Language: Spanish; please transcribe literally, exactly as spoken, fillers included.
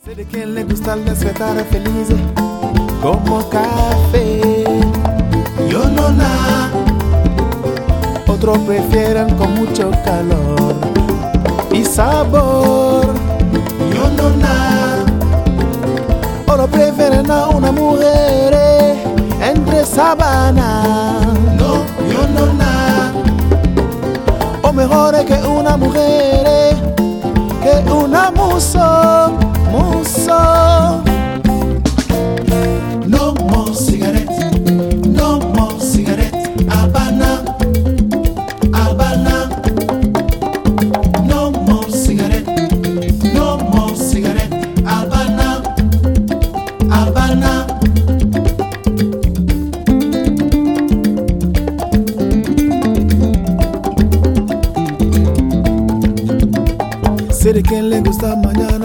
Sé de quien le gusta el despertar feliz como café. Yo no na. Otros prefieren con mucho calor y sabor. Yo no na. Otros prefieren a una mujer entre sabana. No, yo no na. O mejor que una mujer que una muso. Muso. No more cigarette, no more cigarette, Habana, Habana. No more cigarette, no more cigarette, Habana, Habana. Sé de quien le gusta mañana